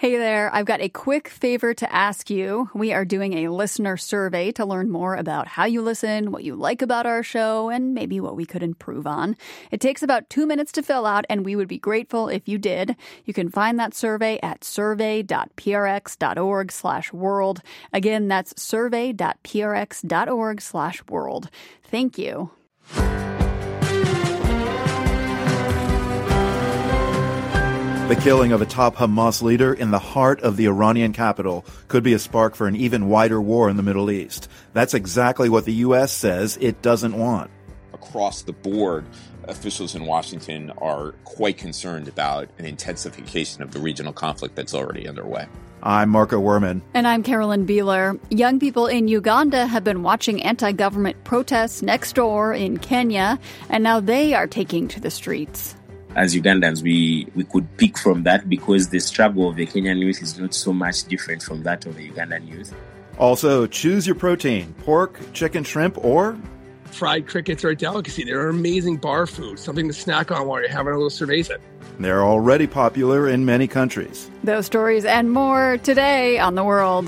Hey there, I've got a quick favor to ask you. We are doing a listener survey to learn more about how you listen, what you like about our show, and maybe what we could improve on. It takes about 2 minutes to fill out, and we would be grateful if you did. You can find that survey at survey.prx.org/world. Again, that's survey.prx.org/world. Thank you. The killing of a top Hamas leader in the heart of the Iranian capital could be a spark for an even wider war in the Middle East. That's exactly what the U.S. says it doesn't want. Across the board, officials in Washington are quite concerned about an intensification of the regional conflict that's already underway. I'm Marco Werman. And I'm Carolyn Beeler. Young people in Uganda have been watching anti-government protests next door in Kenya, and now they are taking to the streets. As Ugandans, we could pick from that because the struggle of the Kenyan youth is not so much different from that of the Ugandan youth. Also, choose your protein, pork, chicken, shrimp, or fried crickets are a delicacy. They're amazing bar food, something to snack on while you're having a little cerveza. They're already popular in many countries. Those stories and more today on The World.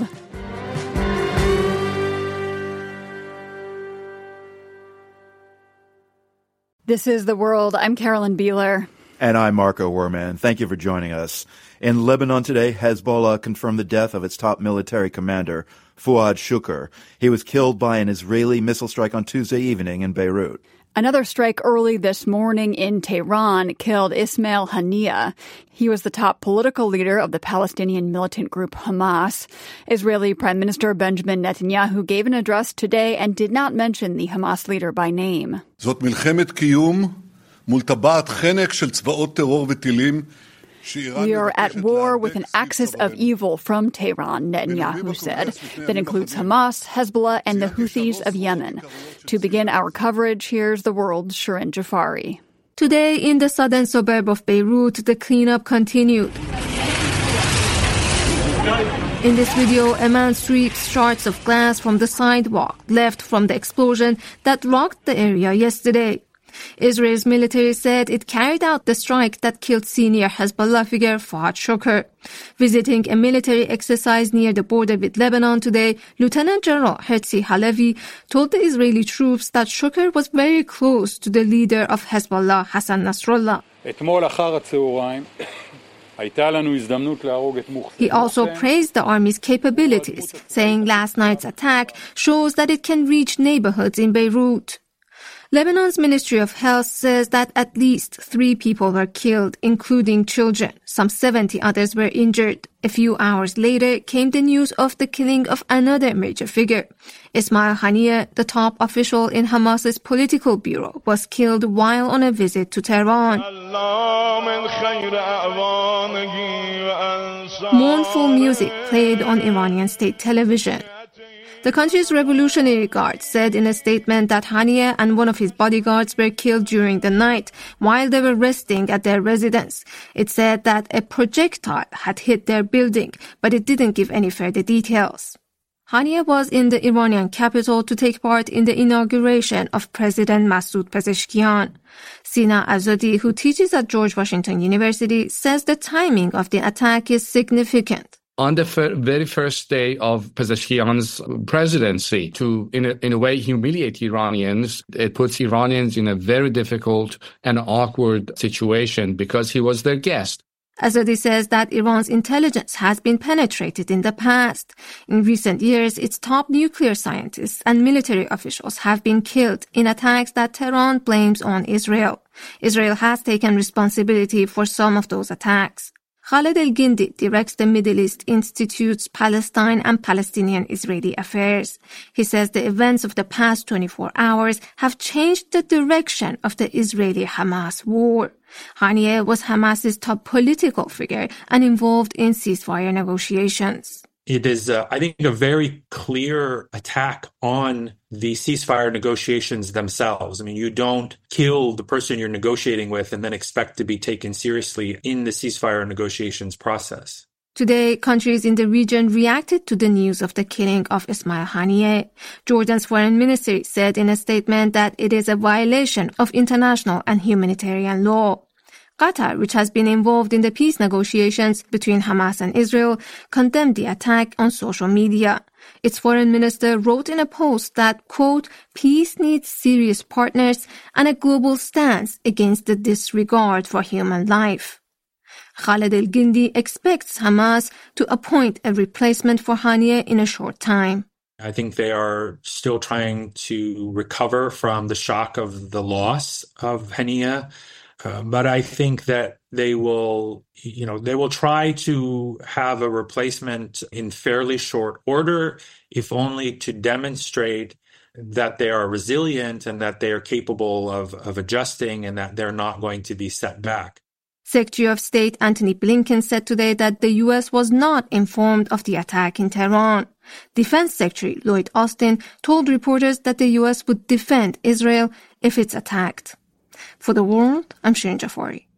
This is The World. I'm Carolyn Beeler. And I'm Marco Werman. Thank you for joining us. In Lebanon today, Hezbollah confirmed the death of its top military commander, Fuad Shukr. He was killed by an Israeli missile strike on Tuesday evening in Beirut. Another strike early this morning in Tehran killed Ismail Haniyeh. He was the top political leader of the Palestinian militant group Hamas. Israeli Prime Minister Benjamin Netanyahu gave an address today and did not mention the Hamas leader by name. זאת מלחמת קיום מול טבעת חנק של צבאות טרור וטילים. We are at war with an axis of evil from Tehran, Netanyahu said, that includes Hamas, Hezbollah, and the Houthis of Yemen. To begin our coverage, here's The World's Shirin Jafari. Today, in the southern suburb of Beirut, the cleanup continued. In this video, a man sweeps shards of glass from the sidewalk left from the explosion that rocked the area yesterday. Israel's military said it carried out the strike that killed senior Hezbollah figure Fuad Shukr. Visiting a military exercise near the border with Lebanon today, Lieutenant General Herzi Halevi told the Israeli troops that Shukr was very close to the leader of Hezbollah, Hassan Nasrallah. He also praised the army's capabilities, saying last night's attack shows that it can reach neighborhoods in Beirut. Lebanon's Ministry of Health says that at least 3 people were killed, including children. Some 70 others were injured. A few hours later came the news of the killing of another major figure. Ismail Haniyeh, the top official in Hamas's political bureau, was killed while on a visit to Tehran. Mournful music played on Iranian state television. The country's Revolutionary Guard said in a statement that Haniyeh and one of his bodyguards were killed during the night while they were resting at their residence. It said that a projectile had hit their building, but it didn't give any further details. Haniyeh was in the Iranian capital to take part in the inauguration of President Masoud Pezeshkian. Sina Azadi, who teaches at George Washington University, says the timing of the attack is significant. On the very first day of Pezeshkian's presidency, to, in a way, humiliate Iranians, it puts Iranians in a very difficult and awkward situation because he was their guest. Azadi says that Iran's intelligence has been penetrated in the past. In recent years, its top nuclear scientists and military officials have been killed in attacks that Tehran blames on Israel. Israel has taken responsibility for some of those attacks. Khaled El-Gindi directs the Middle East Institute's Palestine and Palestinian-Israeli affairs. He says the events of the past 24 hours have changed the direction of the Israeli-Hamas war. Haniyeh was Hamas's top political figure and involved in ceasefire negotiations. It is, I think, a very clear attack on the ceasefire negotiations themselves. I mean, you don't kill the person you're negotiating with and then expect to be taken seriously in the ceasefire negotiations process. Today, countries in the region reacted to the news of the killing of Ismail Haniyeh. Jordan's foreign ministry said in a statement that it is a violation of international and humanitarian law. Qatar, which has been involved in the peace negotiations between Hamas and Israel, condemned the attack on social media. Its foreign minister wrote in a post that, quote, peace needs serious partners and a global stance against the disregard for human life. Khaled El-Gindi expects Hamas to appoint a replacement for Haniyeh in a short time. I think they are still trying to recover from the shock of the loss of Haniyeh. But I think that they will try to have a replacement in fairly short order, if only to demonstrate that they are resilient and that they are capable of adjusting and that they're not going to be set back. Secretary of State Antony Blinken said today that the U.S. was not informed of the attack in Tehran. Defense Secretary Lloyd Austin told reporters that the U.S. would defend Israel if it's attacked. For The World, I'm Shirin Jafari.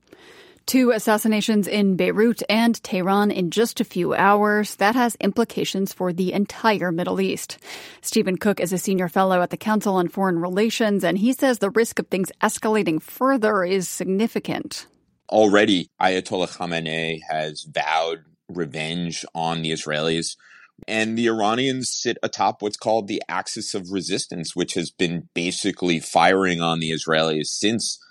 2 assassinations in Beirut and Tehran in just a few hours. That has implications for the entire Middle East. Stephen Cook is a senior fellow at the Council on Foreign Relations, and he says the risk of things escalating further is significant. Already, Ayatollah Khamenei has vowed revenge on the Israelis. And the Iranians sit atop what's called the axis of resistance, which has been basically firing on the Israelis since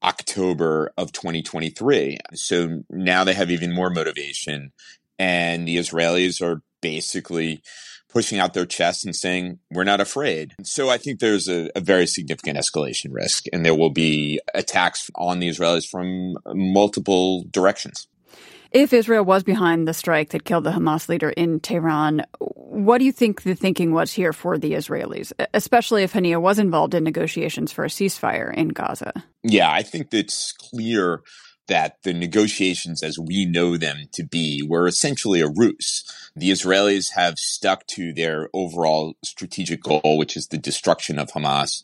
October of 2023. So now they have even more motivation. And the Israelis are basically pushing out their chests and saying, we're not afraid. So I think there's a very significant escalation risk, and there will be attacks on the Israelis from multiple directions. If Israel was behind the strike that killed the Hamas leader in Tehran, what do you think the thinking was here for the Israelis, especially if Haniyeh was involved in negotiations for a ceasefire in Gaza? Yeah, I think it's clear that the negotiations as we know them to be were essentially a ruse. The Israelis have stuck to their overall strategic goal, which is the destruction of Hamas.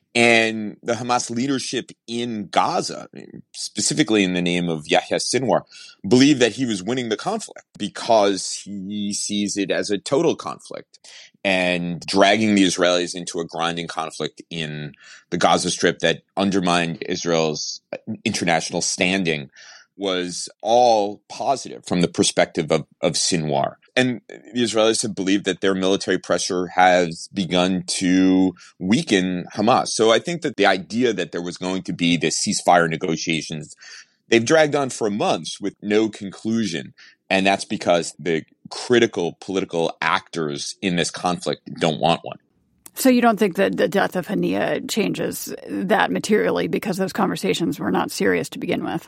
And the Hamas leadership in Gaza, specifically in the name of Yahya Sinwar, believed that he was winning the conflict because he sees it as a total conflict. And dragging the Israelis into a grinding conflict in the Gaza Strip that undermined Israel's international standing was all positive from the perspective of Sinwar. And the Israelis have believed that their military pressure has begun to weaken Hamas. So I think that the idea that there was going to be this ceasefire negotiations, they've dragged on for months with no conclusion. And that's because the critical political actors in this conflict don't want one. So you don't think that the death of Haniyeh changes that materially because those conversations were not serious to begin with?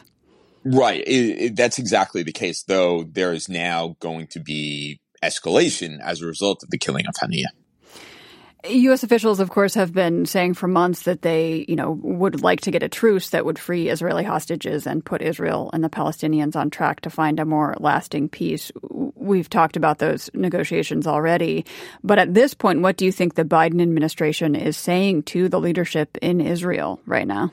Right. That's exactly the case, though there is now going to be escalation as a result of the killing of Haniyeh. U.S. officials, of course, have been saying for months that they, would like to get a truce that would free Israeli hostages and put Israel and the Palestinians on track to find a more lasting peace. We've talked about those negotiations already. But at this point, what do you think the Biden administration is saying to the leadership in Israel right now?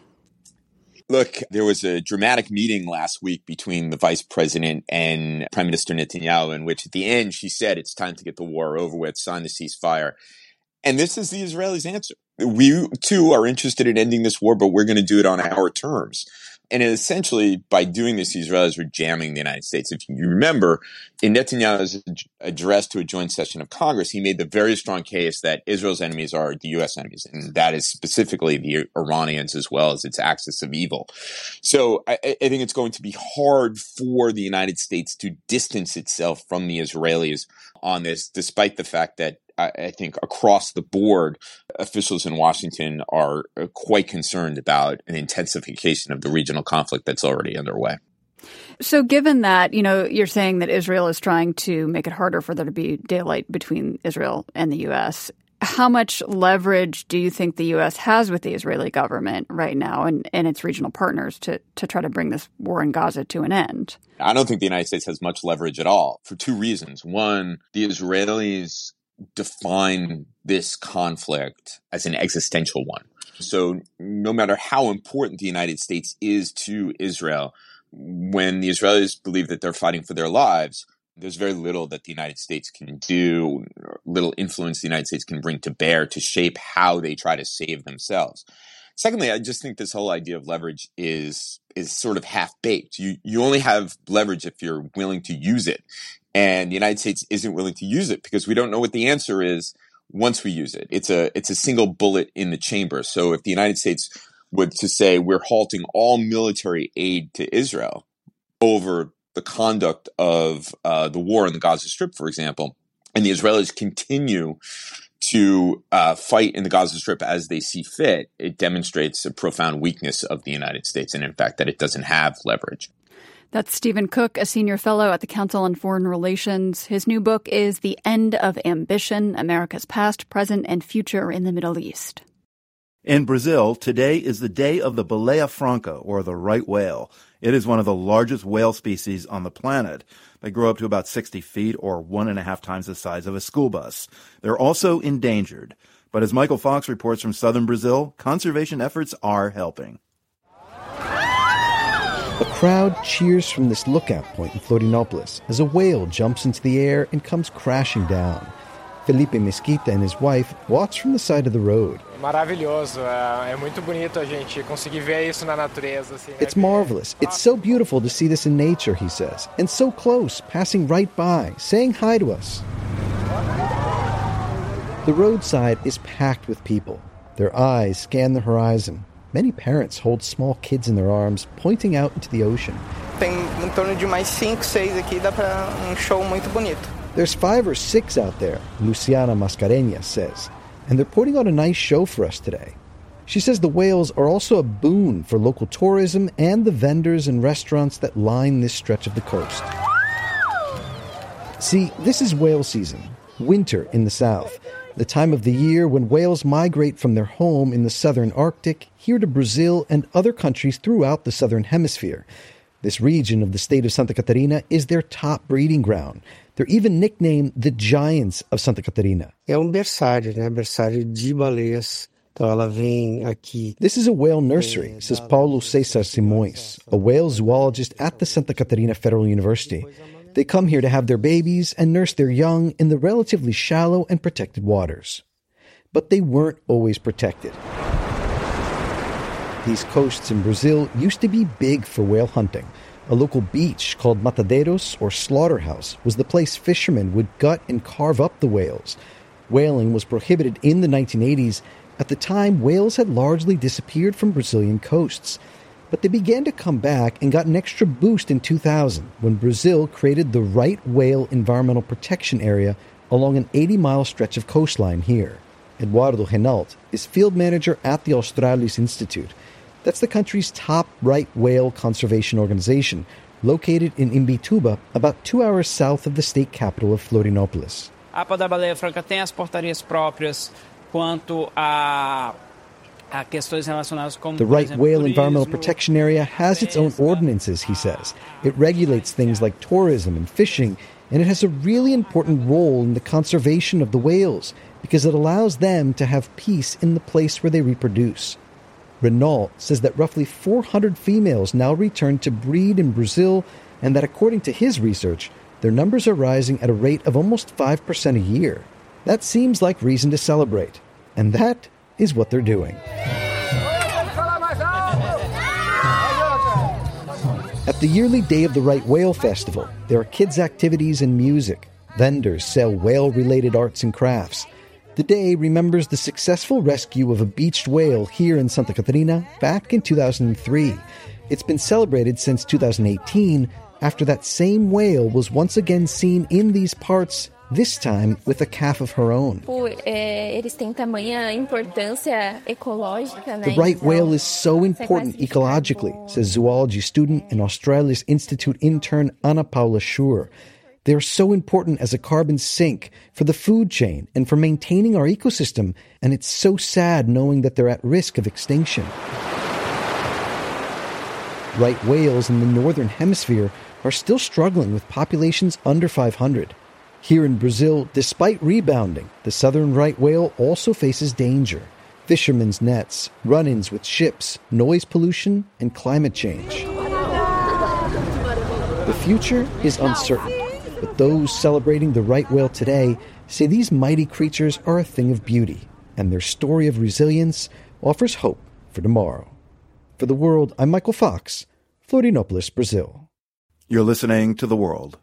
Look, there was a dramatic meeting last week between the vice president and Prime Minister Netanyahu, in which at the end she said it's time to get the war over with, sign the ceasefire. And this is the Israelis' answer. We, too, are interested in ending this war, but we're going to do it on our terms. And essentially, by doing this, the Israelis were jamming the United States. If you remember, in Netanyahu's address to a joint session of Congress, he made the very strong case that Israel's enemies are the U.S. enemies, and that is specifically the Iranians as well as its axis of evil. So I think it's going to be hard for the United States to distance itself from the Israelis on this, despite the fact that I think across the board, officials in Washington are quite concerned about an intensification of the regional conflict that's already underway. So given that, you're saying that Israel is trying to make it harder for there to be daylight between Israel and the U.S., how much leverage do you think the U.S. has with the Israeli government right now and its regional partners to try to bring this war in Gaza to an end? I don't think the United States has much leverage at all for two reasons. One, the Israelis define this conflict as an existential one. So no matter how important the United States is to Israel, when the Israelis believe that they're fighting for their lives, there's very little that the United States can do, little influence the United States can bring to bear to shape how they try to save themselves. Secondly, I just think this whole idea of leverage is sort of half-baked. You only have leverage if you're willing to use it. And the United States isn't willing to use it because we don't know what the answer is once we use it. It's a single bullet in the chamber. So if the United States were to say we're halting all military aid to Israel over the conduct of the war in the Gaza Strip, for example, and the Israelis continue to fight in the Gaza Strip as they see fit, it demonstrates a profound weakness of the United States and, in fact, that it doesn't have leverage. That's Stephen Cook, a senior fellow at the Council on Foreign Relations. His new book is The End of Ambition, America's Past, Present, and Future in the Middle East. In Brazil, today is the day of the Baleia franca, or the right whale. It is one of the largest whale species on the planet. They grow up to about 60 feet, or 1.5 times the size of a school bus. They're also endangered. But as Michael Fox reports from southern Brazil, conservation efforts are helping. A crowd cheers from this lookout point in Florianópolis as a whale jumps into the air and comes crashing down. Felipe Mesquita and his wife watch from the side of the road. It's marvelous. It's so beautiful to see this in nature, he says, and so close, passing right by, saying hi to us. The roadside is packed with people. Their eyes scan the horizon. Many parents hold small kids in their arms, pointing out into the ocean. There's 5 or 6 out there, Luciana Mascarenhas says, and they're putting on a nice show for us today. She says the whales are also a boon for local tourism and the vendors and restaurants that line this stretch of the coast. See, this is whale season, winter in the south, the time of the year when whales migrate from their home in the southern Arctic here to Brazil and other countries throughout the southern hemisphere. This region of the state of Santa Catarina is their top breeding ground. They're even nicknamed the Giants of Santa Catarina. Berçário de baleias. This is a whale nursery, says Paulo Cesar Simões, a whale zoologist at the Santa Catarina Federal University. They come here to have their babies and nurse their young in the relatively shallow and protected waters. But they weren't always protected. These coasts in Brazil used to be big for whale hunting. A local beach called Matadeiros, or slaughterhouse, was the place fishermen would gut and carve up the whales. Whaling was prohibited in the 1980s. At the time, whales had largely disappeared from Brazilian coasts. But they began to come back and got an extra boost in 2000 when Brazil created the Right Whale Environmental Protection Area along an 80-mile stretch of coastline here. Eduardo Renault is field manager at the Australis Institute. That's the country's top right whale conservation organization, located in Imbituba, about 2 hours south of the state capital of Florianópolis. A APA da Baleia Franca tem as portarias próprias quanto a questões relacionadas com The Right Whale Environmental Protection Area has its own ordinances, he says. It regulates things like tourism and fishing, and it has a really important role in the conservation of the whales because it allows them to have peace in the place where they reproduce. Renault says that roughly 400 females now return to breed in Brazil, and that according to his research, their numbers are rising at a rate of almost 5% a year. That seems like reason to celebrate, and that is what they're doing. At the yearly Day of the Right Whale Festival, there are kids' activities and music. Vendors sell whale-related arts and crafts. The day remembers the successful rescue of a beached whale here in Santa Catarina back in 2003. It's been celebrated since 2018 after that same whale was once again seen in these parts, this time with a calf of her own. The right whale is so important ecologically, says zoology student and Australis Institute intern Ana Paula Schur. They're so important as a carbon sink for the food chain and for maintaining our ecosystem, and it's so sad knowing that they're at risk of extinction. Right whales in the northern hemisphere are still struggling with populations under 500. Here in Brazil, despite rebounding, the southern right whale also faces danger. Fishermen's nets, run-ins with ships, noise pollution, and climate change. The future is uncertain. But those celebrating the right whale today say these mighty creatures are a thing of beauty, and their story of resilience offers hope for tomorrow. For The World, I'm Michael Fox, Florianópolis, Brazil. You're listening to The World.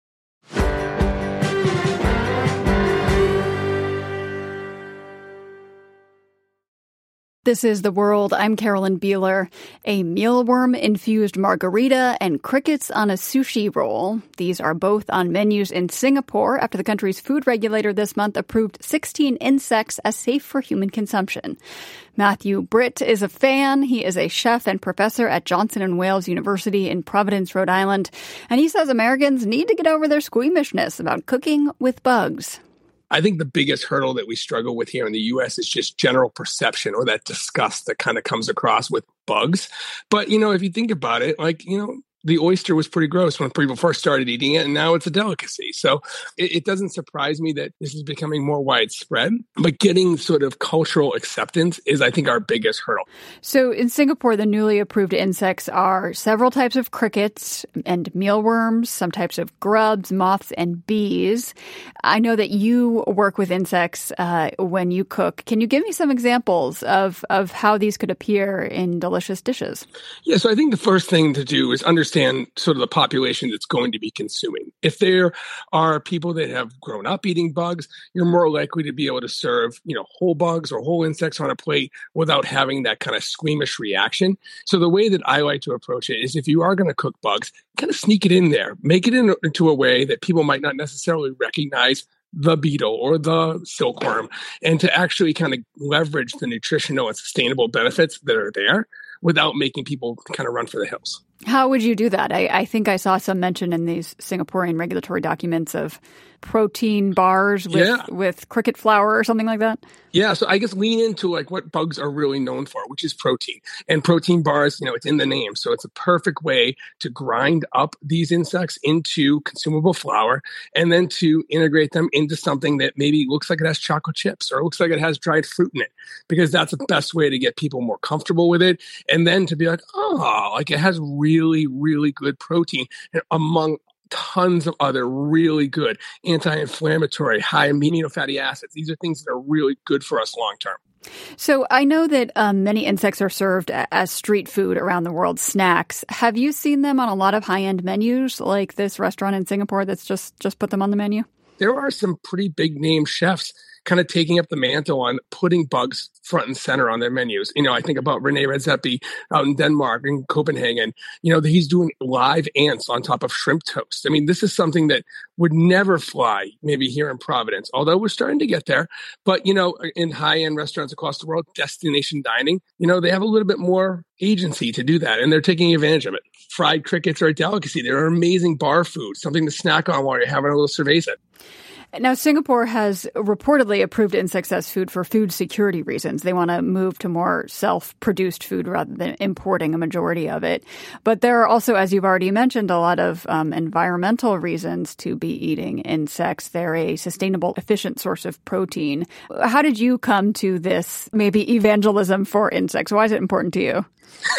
This is The World. I'm Carolyn Beeler. A mealworm-infused margarita and crickets on a sushi roll. These are both on menus in Singapore after the country's food regulator this month approved 16 insects as safe for human consumption. Matthew Britt is a fan. He is a chef and professor at Johnson & Wales University in Providence, Rhode Island. And he says Americans need to get over their squeamishness about cooking with bugs. I think the biggest hurdle that we struggle with here in the U.S. is just general perception or that disgust that kind of comes across with bugs. But, if you think about it, the oyster was pretty gross when people first started eating it, and now it's a delicacy. So it doesn't surprise me that this is becoming more widespread. But getting sort of cultural acceptance is, I think, our biggest hurdle. So in Singapore, the newly approved insects are several types of crickets and mealworms, some types of grubs, moths, and bees. I know that you work with insects when you cook. Can you give me some examples of how these could appear in delicious dishes? Yeah, so I think the first thing to do is understand sort of the population that's going to be consuming. If there are people that have grown up eating bugs, you're more likely to be able to serve, whole bugs or whole insects on a plate without having that kind of squeamish reaction. So the way that I like to approach it is if you are going to cook bugs, kind of sneak it in there, make it into a way that people might not necessarily recognize the beetle or the silkworm, and to actually kind of leverage the nutritional and sustainable benefits that are there without making people kind of run for the hills. How would you do that? I think I saw some mention in these Singaporean regulatory documents of protein bars with cricket flour or something like that. Yeah, so I guess lean into what bugs are really known for, which is protein. And protein bars, it's in the name. So it's a perfect way to grind up these insects into consumable flour and then to integrate them into something that maybe looks like it has chocolate chips or looks like it has dried fruit in it, because that's the best way to get people more comfortable with it. And then to be like, it has really, really good protein among tons of other really good anti-inflammatory, high amino fatty acids. These are things that are really good for us long term. So I know that many insects are served as street food around the world, snacks. Have you seen them on a lot of high-end menus like this restaurant in Singapore that's just put them on the menu? There are some pretty big name chefs kind of taking up the mantle on putting bugs front and center on their menus. I think about Rene Redzepi out in Denmark, in Copenhagen. He's doing live ants on top of shrimp toast. I mean, this is something that would never fly maybe here in Providence, although we're starting to get there. But, in high-end restaurants across the world, destination dining, they have a little bit more agency to do that, and they're taking advantage of it. Fried crickets are a delicacy. They're amazing bar food, something to snack on while you're having a little cerveza. Now, Singapore has reportedly approved insects as food for food security reasons. They want to move to more self-produced food rather than importing a majority of it. But there are also, as you've already mentioned, a lot of environmental reasons to be eating insects. They're a sustainable, efficient source of protein. How did you come to this maybe evangelism for insects? Why is it important to you?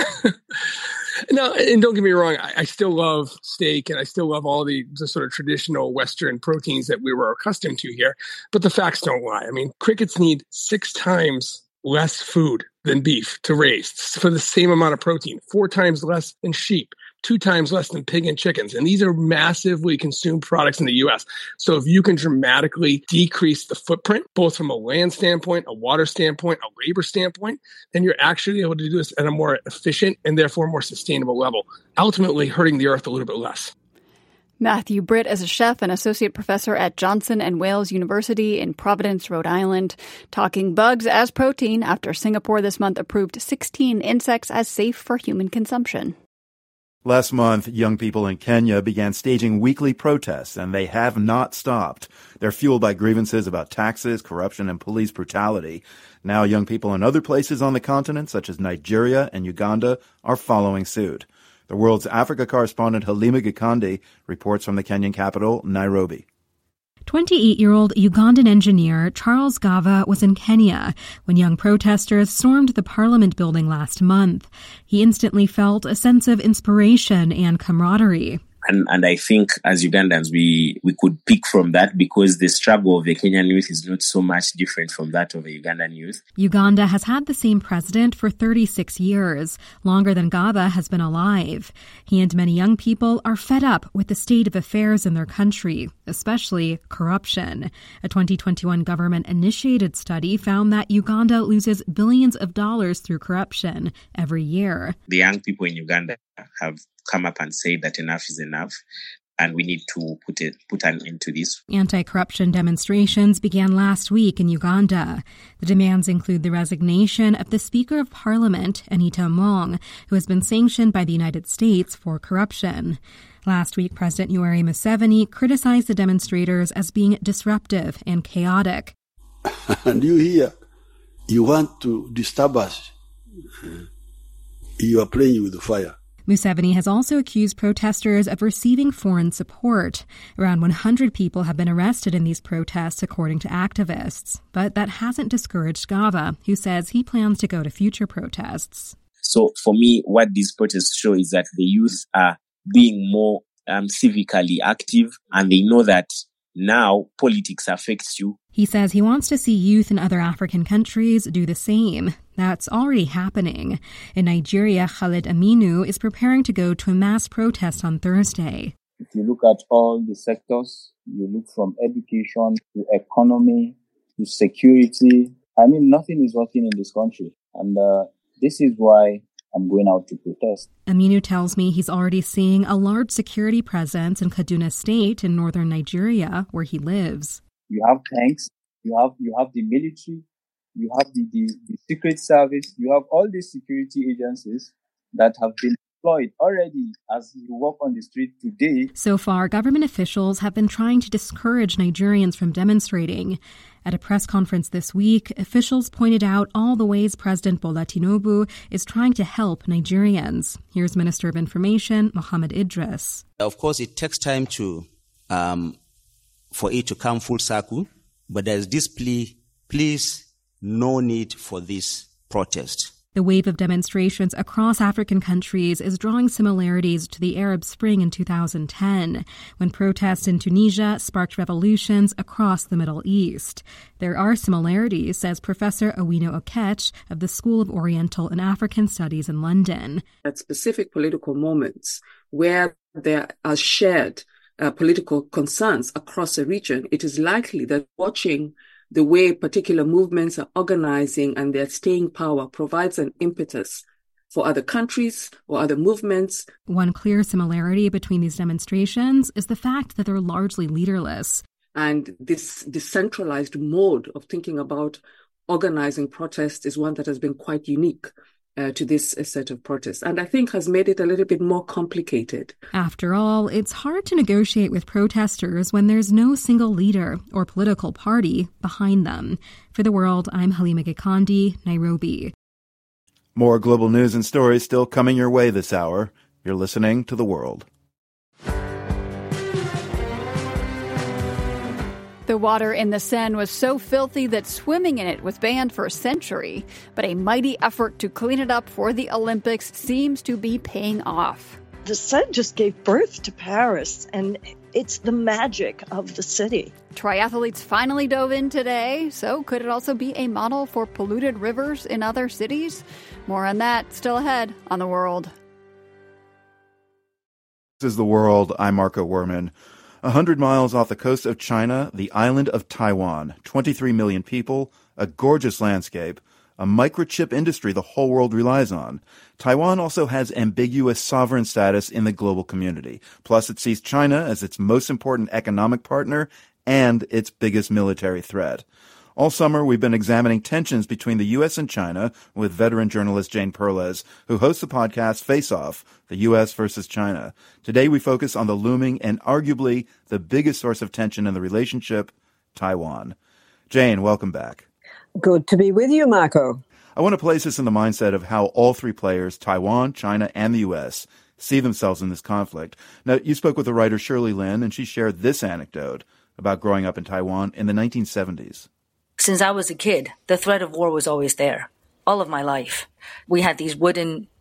No, and don't get me wrong, I still love steak and I still love all the sort of traditional Western proteins that we were accustomed to here. But the facts don't lie. I mean, crickets need 6 times less food than beef to raise for the same amount of protein, 4 times less than sheep, 2 times less than pig and chickens. And these are massively consumed products in the U.S. So if you can dramatically decrease the footprint, both from a land standpoint, a water standpoint, a labor standpoint, then you're actually able to do this at a more efficient and therefore more sustainable level, ultimately hurting the earth a little bit less. Matthew Britt is a chef and associate professor at Johnson & Wales University in Providence, Rhode Island, talking bugs as protein after Singapore this month approved 16 insects as safe for human consumption. Last month, young people in Kenya began staging weekly protests, and they have not stopped. They're fueled by grievances about taxes, corruption, and police brutality. Now young people in other places on the continent, such as Nigeria and Uganda, are following suit. The World's Africa correspondent Halima Gikandi reports from the Kenyan capital, Nairobi. 28-year-old Ugandan engineer Charles Gava was in Kenya when young protesters stormed the parliament building last month. He instantly felt a sense of inspiration and camaraderie. And I think as Ugandans, we could pick from that because the struggle of the Kenyan youth is not so much different from that of the Ugandan youth. Uganda has had the same president for 36 years, longer than Gava has been alive. He and many young people are fed up with the state of affairs in their country, especially corruption. A 2021 government-initiated study found that Uganda loses billions of dollars through corruption every year. The young people in Uganda have come up and said that enough is enough, and we need to put an end to this. Anti-corruption demonstrations began last week in Uganda. The demands include the resignation of the Speaker of Parliament, Anita Among, who has been sanctioned by the United States for corruption. Last week, President Yoweri Museveni criticized the demonstrators as being disruptive and chaotic. And you here, you want to disturb us. You are playing with the fire. Museveni has also accused protesters of receiving foreign support. Around 100 people have been arrested in these protests, according to activists. But that hasn't discouraged Gava, who says he plans to go to future protests. So for me, what these protests show is that the youth are being more civically active, and they know that now politics affects you. He says he wants to see youth in other African countries do the same. That's already happening. In Nigeria, Khalid Aminu is preparing to go to a mass protest on Thursday. If you look at all the sectors, you look from education to economy to security. I mean, nothing is working in this country. And this is why I'm going out to protest. Aminu tells me he's already seeing a large security presence in Kaduna State in northern Nigeria, where he lives. You have tanks, you have the military, you have the secret service, you have all these security agencies that have been deployed already as you walk on the street today. So far, government officials have been trying to discourage Nigerians from demonstrating. At a press conference this week, officials pointed out all the ways President Bola Tinubu is trying to help Nigerians. Here's Minister of Information, Mohammed Idris. Of course, it takes time for it to come full circle, but there's this plea, please, no need for this protest. The wave of demonstrations across African countries is drawing similarities to the Arab Spring in 2010, when protests in Tunisia sparked revolutions across the Middle East. There are similarities, says Professor Owino Okech of the School of Oriental and African Studies in London. At specific political moments where there are shared political concerns across a region, it is likely that watching the way particular movements are organizing and their staying power provides an impetus for other countries or other movements. One clear similarity between these demonstrations is the fact that they're largely leaderless. And this decentralized mode of thinking about organizing protests is one that has been quite unique to this set of protests, and I think has made it a little bit more complicated. After all, it's hard to negotiate with protesters when there's no single leader or political party behind them. For The World, I'm Halima Gikandi, Nairobi. More global news and stories still coming your way this hour. You're listening to The World. The water in the Seine was so filthy that swimming in it was banned for a century. But a mighty effort to clean it up for the Olympics seems to be paying off. The Seine just gave birth to Paris, and it's the magic of the city. Triathletes finally dove in today, so could it also be a model for polluted rivers in other cities? More on that still ahead on The World. This is The World. I'm Marco Werman. 100 miles off the coast of China, the island of Taiwan. 23 million people, a gorgeous landscape, a microchip industry the whole world relies on. Taiwan also has ambiguous sovereign status in the global community. Plus, it sees China as its most important economic partner and its biggest military threat. All summer, we've been examining tensions between the U.S. and China with veteran journalist Jane Perlez, who hosts the podcast Face Off, the U.S. versus China. Today, we focus on the looming and arguably the biggest source of tension in the relationship, Taiwan. Jane, welcome back. Good to be with you, Marco. I want to place this in the mindset of how all three players, Taiwan, China, and the U.S., see themselves in this conflict. Now, you spoke with the writer Shirley Lin, and she shared this anecdote about growing up in Taiwan in the 1970s. Since I was a kid, the threat of war was always there, all of my life. We had these wooden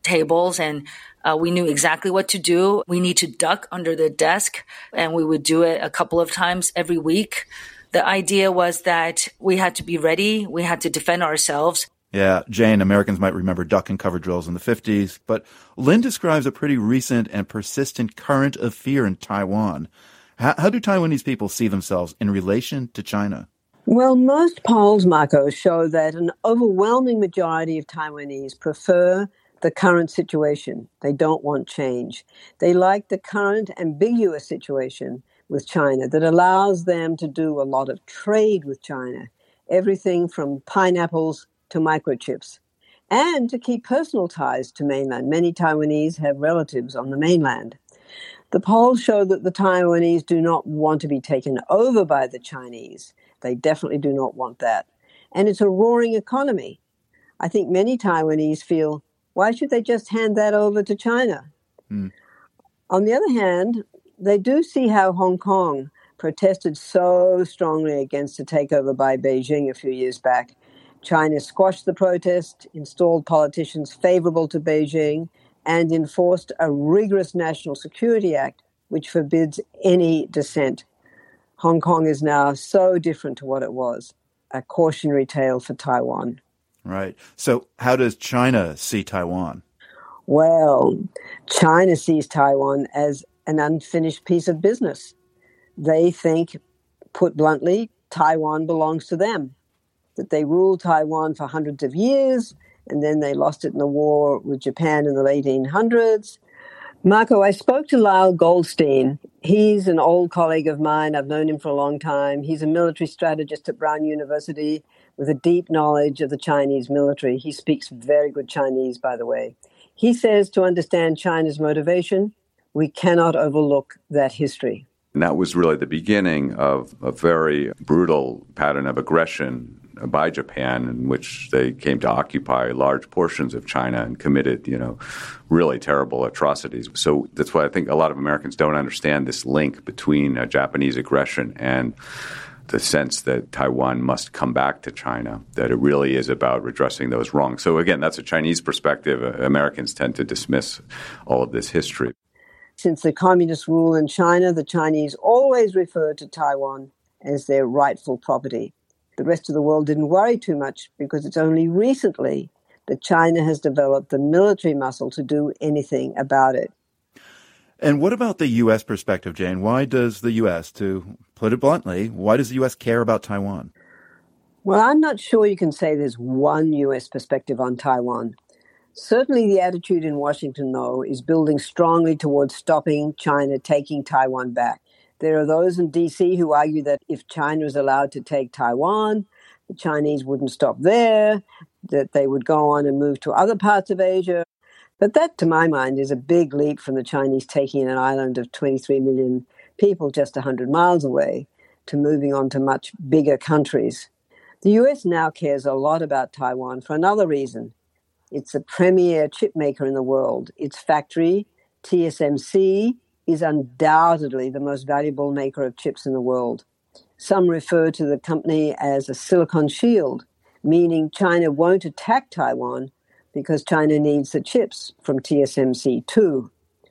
tables, and we knew exactly what to do. We need to duck under the desk, and we would do it a couple of times every week. The idea was that we had to be ready. We had to defend ourselves. Yeah, Jane, Americans might remember duck and cover drills in the 50s, but Lynn describes a pretty recent and persistent current of fear in Taiwan. How do Taiwanese people see themselves in relation to China? Well, most polls, Marco, show that an overwhelming majority of Taiwanese prefer the current situation. They don't want change. They like the current ambiguous situation with China that allows them to do a lot of trade with China, everything from pineapples to microchips, and to keep personal ties to mainland. Many Taiwanese have relatives on the mainland. The polls show that the Taiwanese do not want to be taken over by the Chinese. They definitely do not want that. And it's a roaring economy. I think many Taiwanese feel, why should they just hand that over to China? On the other hand, they do see how Hong Kong protested so strongly against the takeover by Beijing a few years back. China squashed the protest, installed politicians favorable to Beijing, and enforced a rigorous National Security Act, which forbids any dissent. Hong Kong is now so different to what it was, a cautionary tale for Taiwan. Right. So how does China see Taiwan? Well, China sees Taiwan as an unfinished piece of business. They think, put bluntly, Taiwan belongs to them, that they ruled Taiwan for hundreds of years, and then they lost it in the war with Japan in the late 1800s. Marco, I spoke to Lyle Goldstein. He's an old colleague of mine. I've known him for a long time. He's a military strategist at Brown University with a deep knowledge of the Chinese military. He speaks very good Chinese, by the way. He says to understand China's motivation, we cannot overlook that history. And that was really the beginning of a very brutal pattern of aggression by Japan, in which they came to occupy large portions of China and committed, really terrible atrocities. So that's why I think a lot of Americans don't understand this link between Japanese aggression and the sense that Taiwan must come back to China, that it really is about redressing those wrongs. So again, that's a Chinese perspective. Americans tend to dismiss all of this history. Since the communist rule in China, the Chinese always referred to Taiwan as their rightful property. The rest of the world didn't worry too much because it's only recently that China has developed the military muscle to do anything about it. And what about the U.S. perspective, Jane? Why does the U.S., to put it bluntly, why does the U.S. care about Taiwan? Well, I'm not sure you can say there's one U.S. perspective on Taiwan. Certainly the attitude in Washington, though, is building strongly towards stopping China taking Taiwan back. There are those in D.C. who argue that if China is allowed to take Taiwan, the Chinese wouldn't stop there, that they would go on and move to other parts of Asia. But that, to my mind, is a big leap from the Chinese taking an island of 23 million people just 100 miles away to moving on to much bigger countries. The U.S. now cares a lot about Taiwan for another reason. It's a premier chip maker in the world. Its factory, TSMC, is undoubtedly the most valuable maker of chips in the world. Some refer to the company as a silicon shield, meaning China won't attack Taiwan because China needs the chips from TSMC too.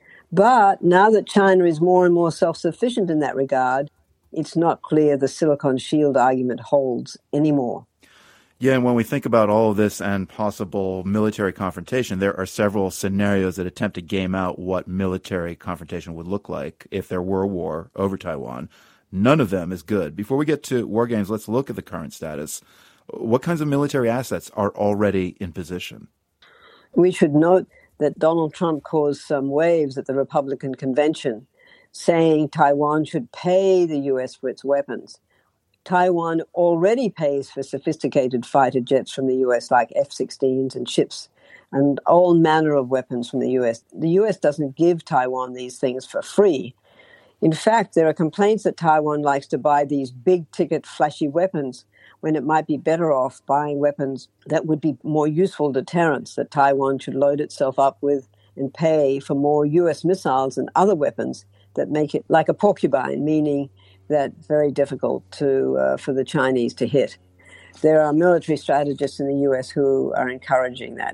But now that China is more and more self-sufficient in that regard, it's not clear the silicon shield argument holds anymore. Yeah, and when we think about all of this and possible military confrontation, there are several scenarios that attempt to game out what military confrontation would look like if there were a war over Taiwan. None of them is good. Before we get to war games, let's look at the current status. What kinds of military assets are already in position? We should note that Donald Trump caused some waves at the Republican convention, saying Taiwan should pay the U.S. for its weapons. Taiwan already pays for sophisticated fighter jets from the U.S. like F-16s and ships and all manner of weapons from the U.S. The U.S. doesn't give Taiwan these things for free. In fact, there are complaints that Taiwan likes to buy these big-ticket, flashy weapons when it might be better off buying weapons that would be more useful deterrents, that Taiwan should load itself up with and pay for more U.S. missiles and other weapons that make it like a porcupine, meaning that very difficult for the Chinese to hit. There are military strategists in the U.S. who are encouraging that.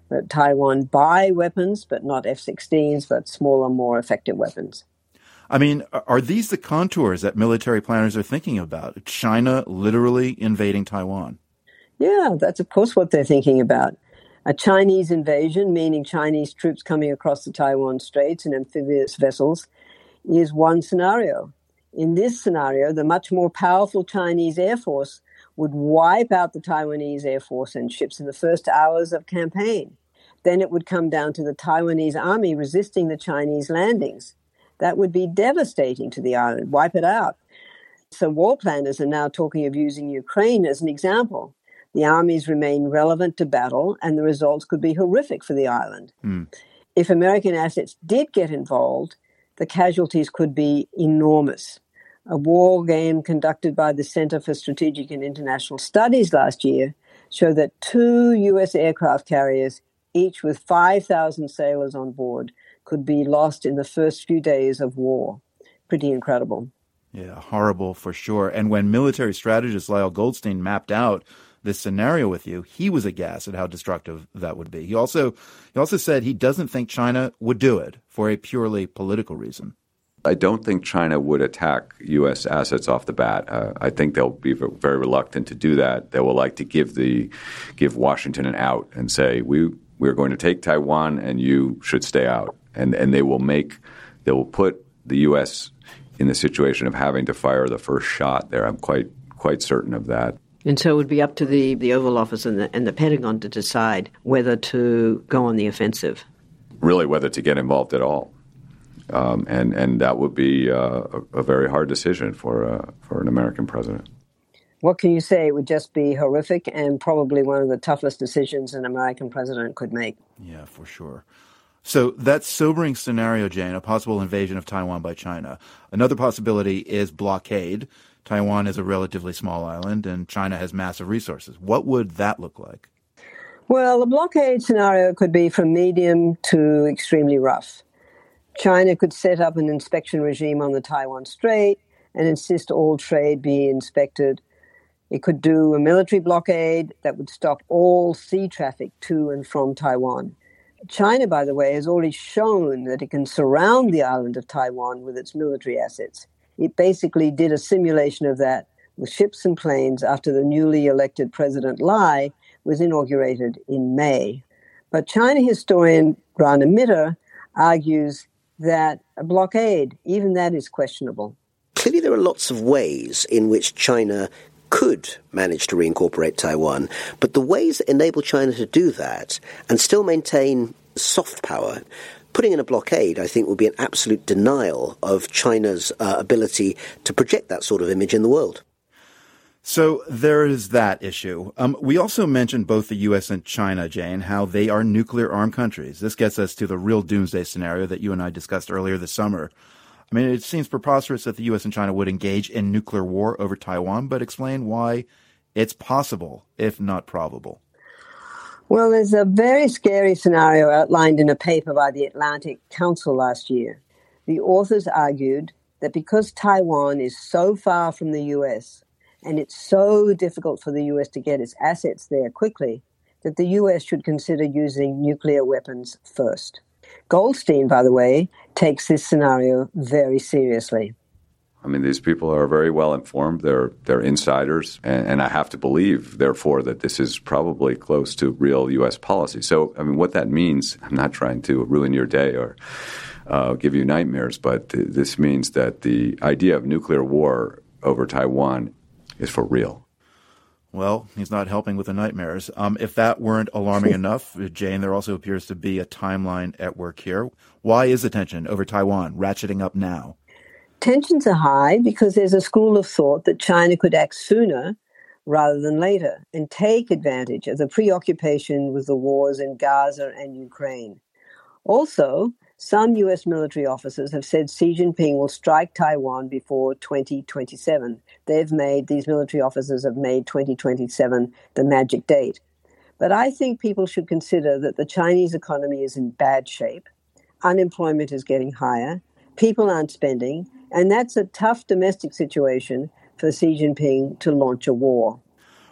that Taiwan buy weapons, but not F-16s, but smaller, more effective weapons. I mean, are these the contours that military planners are thinking about? China literally invading Taiwan? Yeah, that's of course what they're thinking about. A Chinese invasion, meaning Chinese troops coming across the Taiwan Straits in amphibious vessels, is one scenario. In this scenario, the much more powerful Chinese Air Force would wipe out the Taiwanese Air Force and ships in the first hours of campaign. Then it would come down to the Taiwanese army resisting the Chinese landings. That would be devastating to the island, wipe it out. So war planners are now talking of using Ukraine as an example. The armies remain relevant to battle, and the results could be horrific for the island. If American assets did get involved, the casualties could be enormous. A war game conducted by the Center for Strategic and International Studies last year showed that 2 U.S. aircraft carriers, each with 5,000 sailors on board, could be lost in the first few days of war. Pretty incredible. Yeah, horrible for sure. And when military strategist Lyle Goldstein mapped out this scenario with you, he was aghast at how destructive that would be. He also said he doesn't think China would do it for a purely political reason. I don't think China would attack U.S. assets off the bat. I think they'll be very reluctant to do that. They will like to give Washington an out and say, we're going to take Taiwan and you should stay out. And they will put the U.S. in the situation of having to fire the first shot there. I'm quite certain of that. And so it would be up to the Oval Office and the Pentagon to decide whether to go on the offensive. Really, whether to get involved at all. And that would be a very hard decision for an American president. What can you say? It would just be horrific and probably one of the toughest decisions an American president could make. Yeah, for sure. So that sobering scenario, Jane, a possible invasion of Taiwan by China. Another possibility is blockade. Taiwan is a relatively small island, and China has massive resources. What would that look like? Well, the blockade scenario could be from medium to extremely rough. China could set up an inspection regime on the Taiwan Strait and insist all trade be inspected. It could do a military blockade that would stop all sea traffic to and from Taiwan. China, by the way, has already shown that it can surround the island of Taiwan with its military assets. It basically did a simulation of that with ships and planes after the newly elected President Lai was inaugurated in May. But China historian Rana Mitter argues that a blockade, even that is questionable. Clearly there are lots of ways in which China could manage to reincorporate Taiwan, but the ways that enable China to do that and still maintain soft power, putting in a blockade, I think, would be an absolute denial of China's ability to project that sort of image in the world. So there is that issue. We also mentioned both the U.S. and China, Jane, how they are nuclear-armed countries. This gets us to the real doomsday scenario that you and I discussed earlier this summer. I mean, it seems preposterous that the U.S. and China would engage in nuclear war over Taiwan, but explain why it's possible, if not probable. Well, there's a very scary scenario outlined in a paper by the Atlantic Council last year. The authors argued that because Taiwan is so far from the U.S., and it's so difficult for the U.S. to get its assets there quickly, that the U.S. should consider using nuclear weapons first. Goldstein, by the way, takes this scenario very seriously. I mean, these people are very well informed. They're insiders, and I have to believe, therefore, that this is probably close to real U.S. policy. So, I mean, what that means, I'm not trying to ruin your day or give you nightmares, but this means that the idea of nuclear war over Taiwan is for real. Well, he's not helping with the nightmares. If that weren't alarming enough, Jane, there also appears to be a timeline at work here. Why is the tension over Taiwan ratcheting up now? Tensions are high because there's a school of thought that China could act sooner rather than later and take advantage of the preoccupation with the wars in Gaza and Ukraine. Also, some U.S. military officers have said Xi Jinping will strike Taiwan before 2027. These military officers have made 2027 the magic date. But I think people should consider that the Chinese economy is in bad shape. Unemployment is getting higher. People aren't spending. And that's a tough domestic situation for Xi Jinping to launch a war.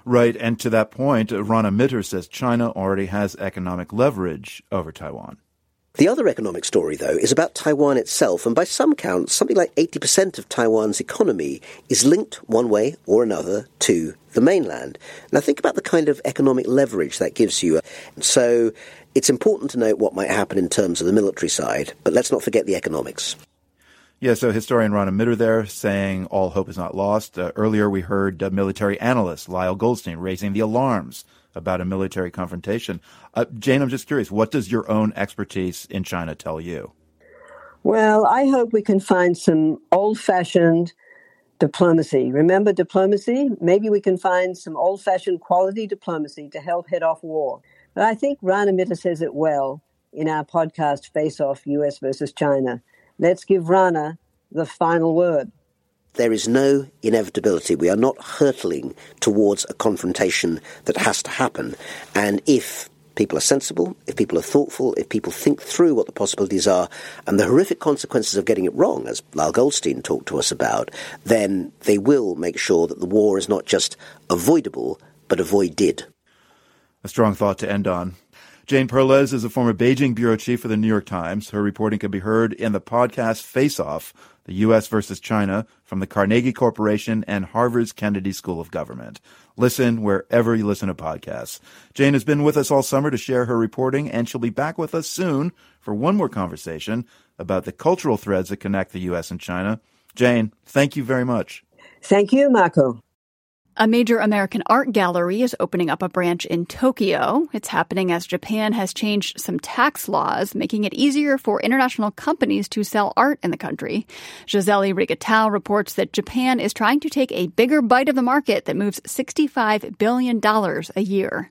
Right, and to that point, Rana Mitter says China already has economic leverage over Taiwan. The other economic story, though, is about Taiwan itself, and by some counts, something like 80% of Taiwan's economy is linked one way or another to the mainland. Now think about the kind of economic leverage that gives you. So it's important to note what might happen in terms of the military side, but let's not forget the economics. Yeah, so historian Rana Mitter there saying all hope is not lost. Earlier we heard military analyst Lyle Goldstein raising the alarms about a military confrontation. Jane, I'm just curious, what does your own expertise in China tell you? Well, I hope we can find some old-fashioned diplomacy. Remember diplomacy? Maybe we can find some old-fashioned quality diplomacy to help head off war. But I think Rana Mitter says it well in our podcast, Face Off, US versus China. Let's give Rana the final word. There is no inevitability. We are not hurtling towards a confrontation that has to happen. And if people are sensible, if people are thoughtful, if people think through what the possibilities are and the horrific consequences of getting it wrong, as Lyle Goldstein talked to us about, then they will make sure that the war is not just avoidable, but avoided. A strong thought to end on. Jane Perlez is a former Beijing bureau chief for the New York Times. Her reporting can be heard in the podcast Face Off, the U.S. versus China, from the Carnegie Corporation and Harvard's Kennedy School of Government. Listen wherever you listen to podcasts. Jane has been with us all summer to share her reporting, and she'll be back with us soon for one more conversation about the cultural threads that connect the U.S. and China. Jane, thank you very much. Thank you, Marco. A major American art gallery is opening up a branch in Tokyo. It's happening as Japan has changed some tax laws, making it easier for international companies to sell art in the country. Gisele Rigatao reports that Japan is trying to take a bigger bite of the market that moves $65 billion a year.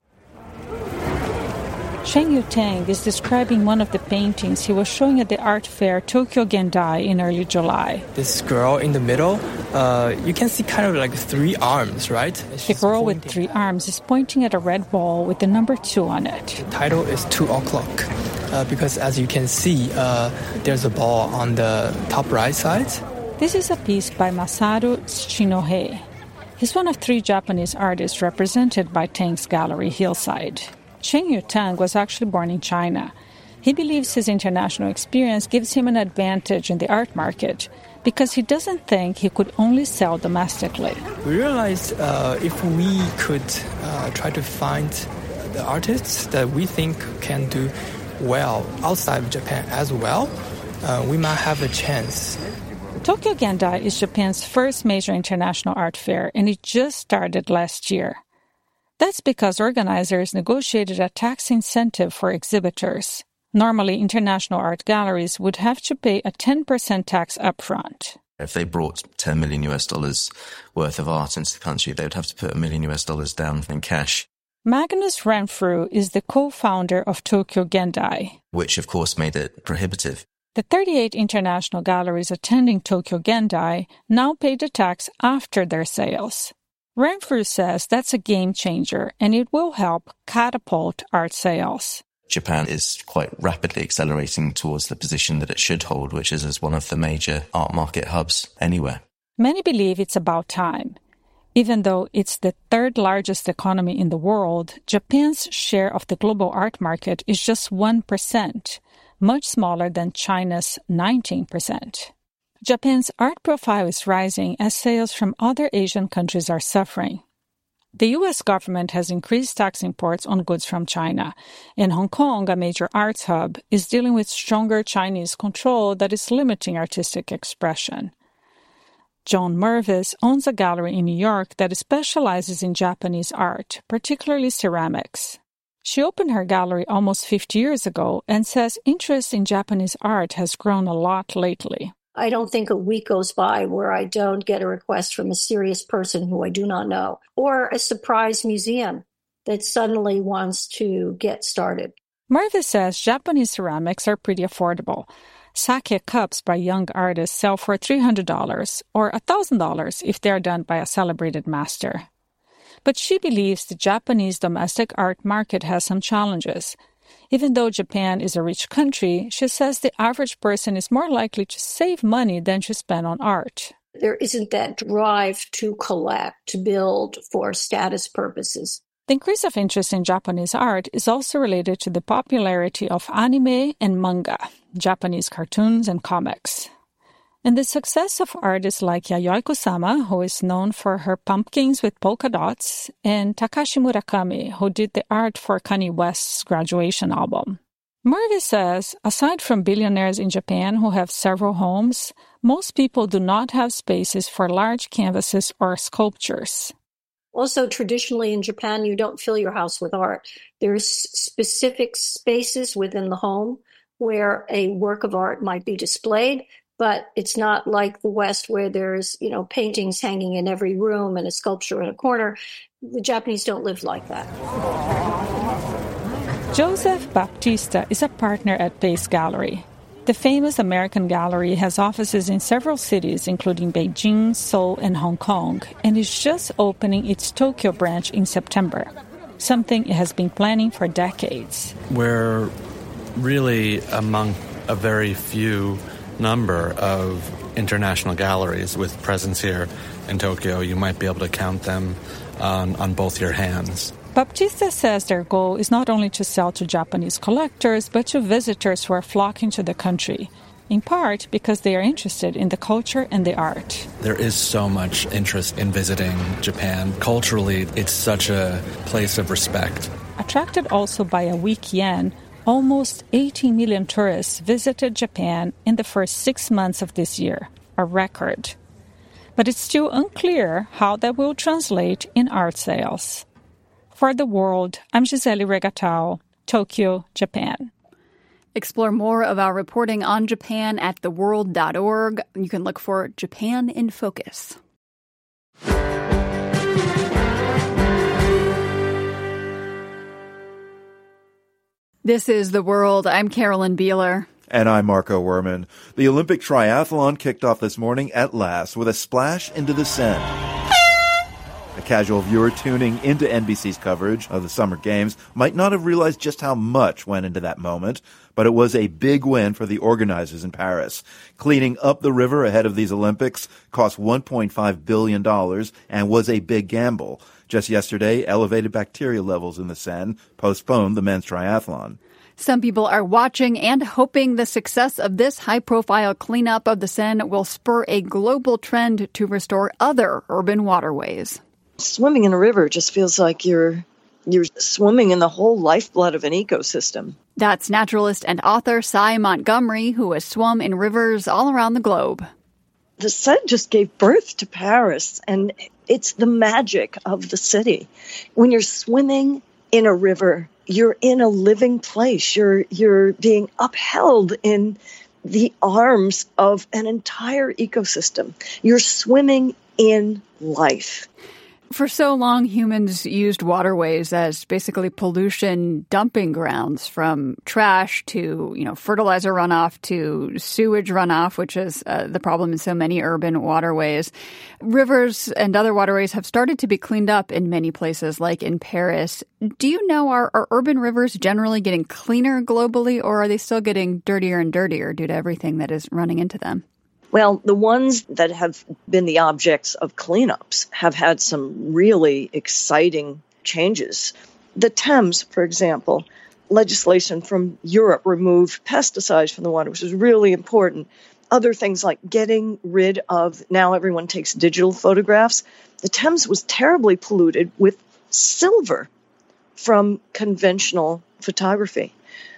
Cheng Yu-tang is describing one of the paintings he was showing at the art fair Tokyo Gendai in early July. This girl in the middle, you can see kind of like 3 arms, right? The girl with 3 arms is pointing at a red ball with the number 2 on it. The title is 2 o'clock because as you can see, there's a ball on the top right side. This is a piece by Masaru Shinohei. He's one of 3 Japanese artists represented by Tang's gallery Hillside. Cheng Yu-tang was actually born in China. He believes his international experience gives him an advantage in the art market because he doesn't think he could only sell domestically. We realized if we could try to find the artists that we think can do well outside of Japan as well, we might have a chance. Tokyo Gendai is Japan's first major international art fair, and it just started last year. That's because organizers negotiated a tax incentive for exhibitors. Normally, international art galleries would have to pay a 10% tax upfront. If they brought $10 million worth of art into the country, they would have to put $1 million down in cash. Magnus Renfrew is the co-founder of Tokyo Gendai, which of course made it prohibitive. The 38 international galleries attending Tokyo Gendai now pay the tax after their sales. Renfrew says that's a game changer, and it will help catapult art sales. Japan is quite rapidly accelerating towards the position that it should hold, which is as one of the major art market hubs anywhere. Many believe it's about time. Even though it's the 3rd largest economy in the world, Japan's share of the global art market is just 1%, much smaller than China's 19%. Japan's art profile is rising as sales from other Asian countries are suffering. The U.S. government has increased tax imports on goods from China, and Hong Kong, a major arts hub, is dealing with stronger Chinese control that is limiting artistic expression. Joan Mervis owns a gallery in New York that specializes in Japanese art, particularly ceramics. She opened her gallery almost 50 years ago and says interest in Japanese art has grown a lot lately. I don't think a week goes by where I don't get a request from a serious person who I do not know, or a surprise museum that suddenly wants to get started. Mervis says Japanese ceramics are pretty affordable. Sake cups by young artists sell for $300 or $1,000 if they are done by a celebrated master. But she believes the Japanese domestic art market has some challenges. Even though Japan is a rich country, she says the average person is more likely to save money than to spend on art. There isn't that drive to collect, to build for status purposes. The increase of interest in Japanese art is also related to the popularity of anime and manga, Japanese cartoons and comics. And the success of artists like Yayoi Kusama, who is known for her pumpkins with polka dots, and Takashi Murakami, who did the art for Kanye West's graduation album. Murray says, aside from billionaires in Japan who have several homes, most people do not have spaces for large canvases or sculptures. Also, traditionally in Japan, you don't fill your house with art. There's specific spaces within the home where a work of art might be displayed, but it's not like the West where there's, paintings hanging in every room and a sculpture in a corner. The Japanese don't live like that. Joseph Baptista is a partner at Pace Gallery. The famous American gallery has offices in several cities, including Beijing, Seoul, and Hong Kong, and is just opening its Tokyo branch in September, something it has been planning for decades. We're really among a very few number of international galleries with presence here in Tokyo. You might be able to count them on both your hands. Baptista says their goal is not only to sell to Japanese collectors, but to visitors who are flocking to the country, in part because they are interested in the culture and the art. There is so much interest in visiting Japan. Culturally, it's such a place of respect. Attracted also by a weak yen, almost 18 million tourists visited Japan in the first 6 months of this year, a record. But it's still unclear how that will translate in art sales. For The World, I'm Gisele Regatao, Tokyo, Japan. Explore more of our reporting on Japan at theworld.org. You can look for Japan in Focus. This is The World. I'm Carolyn Beeler. And I'm Marco Werman. The Olympic triathlon kicked off this morning at last with a splash into the Seine. A casual viewer tuning into NBC's coverage of the Summer Games might not have realized just how much went into that moment, but it was a big win for the organizers in Paris. Cleaning up the river ahead of these Olympics cost $1.5 billion and was a big gamble. Just yesterday, elevated bacteria levels in the Seine postponed the men's triathlon. Some people are watching and hoping the success of this high-profile cleanup of the Seine will spur a global trend to restore other urban waterways. Swimming in a river just feels like you're swimming in the whole lifeblood of an ecosystem. That's naturalist and author Sy Montgomery, who has swum in rivers all around the globe. The Seine just gave birth to Paris, and it's the magic of the city. When you're swimming in a river, you're in a living place. You're being upheld in the arms of an entire ecosystem. You're swimming in life. For so long, humans used waterways as basically pollution dumping grounds, from trash to, fertilizer runoff to sewage runoff, which is the problem in so many urban waterways. Rivers and other waterways have started to be cleaned up in many places, like in Paris. Do you know, are urban rivers generally getting cleaner globally, or are they still getting dirtier and dirtier due to everything that is running into them? Well, the ones that have been the objects of cleanups have had some really exciting changes. The Thames, for example, legislation from Europe removed pesticides from the water, which is really important. Other things like getting rid of, now everyone takes digital photographs. The Thames was terribly polluted with silver from conventional photography.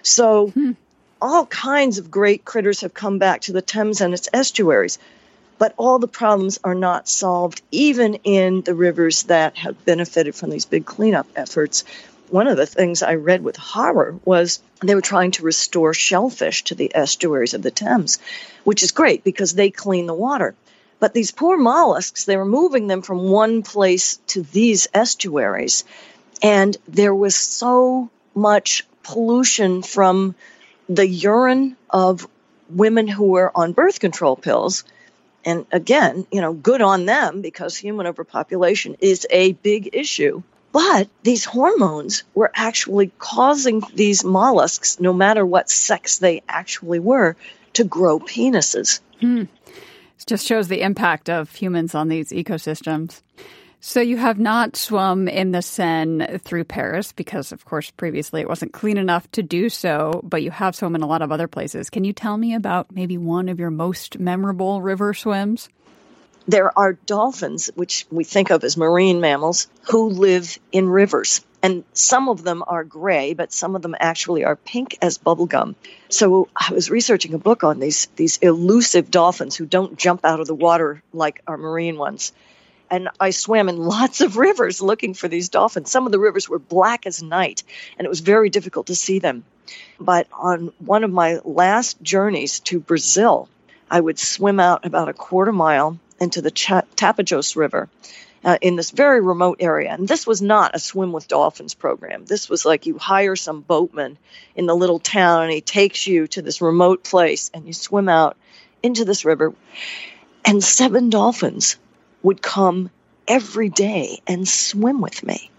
So all kinds of great critters have come back to the Thames and its estuaries, but all the problems are not solved, even in the rivers that have benefited from these big cleanup efforts. One of the things I read with horror was they were trying to restore shellfish to the estuaries of the Thames, which is great because they clean the water. But these poor mollusks, they were moving them from one place to these estuaries, and there was so much pollution from the urine of women who were on birth control pills. And again, good on them, because human overpopulation is a big issue. But these hormones were actually causing these mollusks, no matter what sex they actually were, to grow penises. It just shows the impact of humans on these ecosystems. So you have not swum in the Seine through Paris because, of course, previously it wasn't clean enough to do so, but you have swum in a lot of other places. Can you tell me about maybe one of your most memorable river swims? There are dolphins, which we think of as marine mammals, who live in rivers. And some of them are gray, but some of them actually are pink as bubblegum. So I was researching a book on these elusive dolphins who don't jump out of the water like our marine ones. And I swam in lots of rivers looking for these dolphins. Some of the rivers were black as night, and it was very difficult to see them. But on one of my last journeys to Brazil, I would swim out about a quarter mile into the Tapajós River in this very remote area. And this was not a swim with dolphins program. This was like you hire some boatman in the little town, and he takes you to this remote place, and you swim out into this river. And 7 dolphins would come every day and swim with me.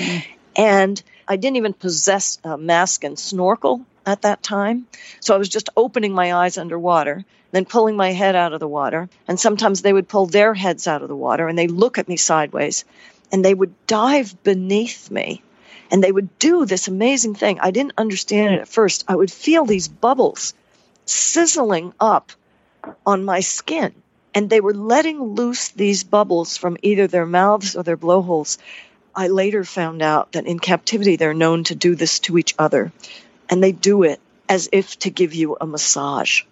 And I didn't even possess a mask and snorkel at that time. So I was just opening my eyes underwater, then pulling my head out of the water. And sometimes they would pull their heads out of the water, and they look at me sideways, and they would dive beneath me. And they would do this amazing thing. I didn't understand it at first. I would feel these bubbles sizzling up on my skin. And they were letting loose these bubbles from either their mouths or their blowholes. I later found out that in captivity, they're known to do this to each other. And they do it as if to give you a massage.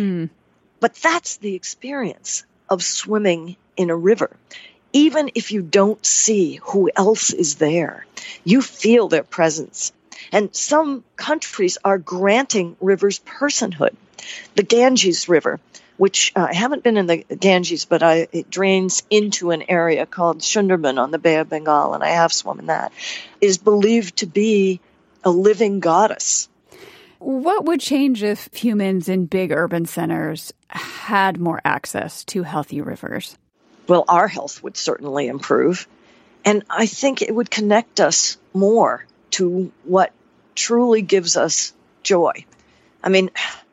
But that's the experience of swimming in a river. Even if you don't see who else is there, you feel their presence. And some countries are granting rivers personhood. The Ganges River, which I haven't been in the Ganges, but it drains into an area called Sundarban on the Bay of Bengal, and I have swum in that, is believed to be a living goddess. What would change if humans in big urban centers had more access to healthy rivers? Well, our health would certainly improve. And I think it would connect us more to what truly gives us joy. I mean,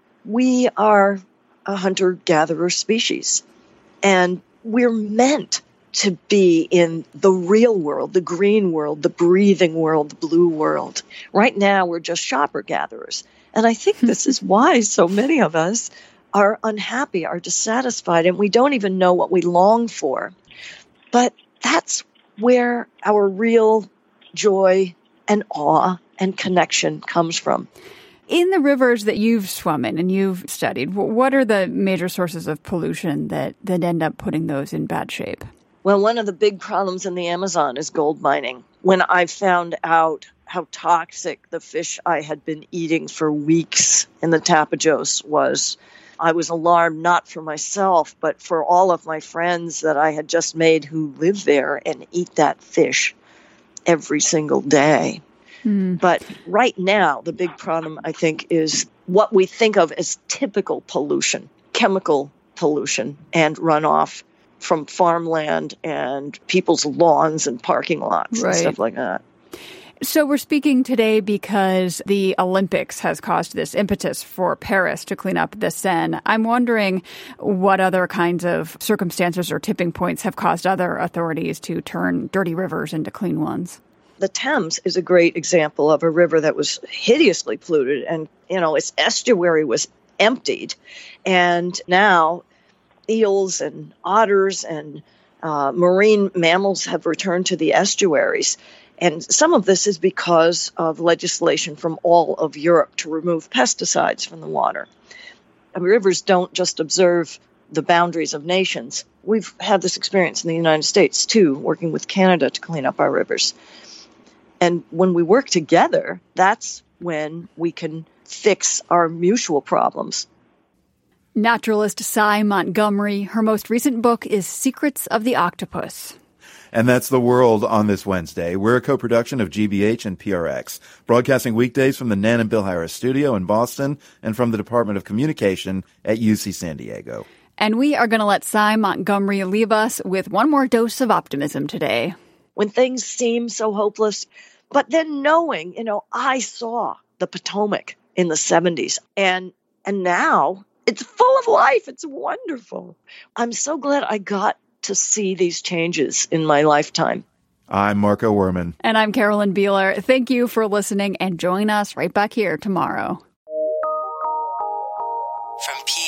we are a hunter-gatherer species, and we're meant to be in the real world, the green world, the breathing world, the blue world. Right now, we're just shopper-gatherers. And I think this is why so many of us are unhappy, are dissatisfied, and we don't even know what we long for. But that's where our real joy and awe and connection comes from. In the rivers that you've swum in and you've studied, what are the major sources of pollution that end up putting those in bad shape? Well, one of the big problems in the Amazon is gold mining. When I found out how toxic the fish I had been eating for weeks in the Tapajós was, I was alarmed not for myself, but for all of my friends that I had just made who live there and eat that fish every single day. But right now, the big problem, I think, is what we think of as typical pollution, chemical pollution and runoff from farmland and people's lawns and parking lots and stuff like that. So we're speaking today because the Olympics has caused this impetus for Paris to clean up the Seine. I'm wondering what other kinds of circumstances or tipping points have caused other authorities to turn dirty rivers into clean ones. The Thames is a great example of a river that was hideously polluted, and, its estuary was emptied. And now eels and otters and marine mammals have returned to the estuaries. And some of this is because of legislation from all of Europe to remove pesticides from the water. Rivers don't just observe the boundaries of nations. We've had this experience in the United States, too, working with Canada to clean up our rivers. And when we work together, that's when we can fix our mutual problems. Naturalist Sy Montgomery. Her most recent book is Secrets of the Octopus. And that's The World on this Wednesday. We're a co-production of GBH and PRX, broadcasting weekdays from the Nan and Bill Harris studio in Boston and from the Department of Communication at UC San Diego. And we are going to let Sy Montgomery leave us with one more dose of optimism today. When things seem so hopeless, but then knowing, I saw the Potomac in the 70s, and now it's full of life. It's wonderful. I'm so glad I got to see these changes in my lifetime. I'm Marco Werman. And I'm Carolyn Beeler. Thank you for listening, and join us right back here tomorrow. From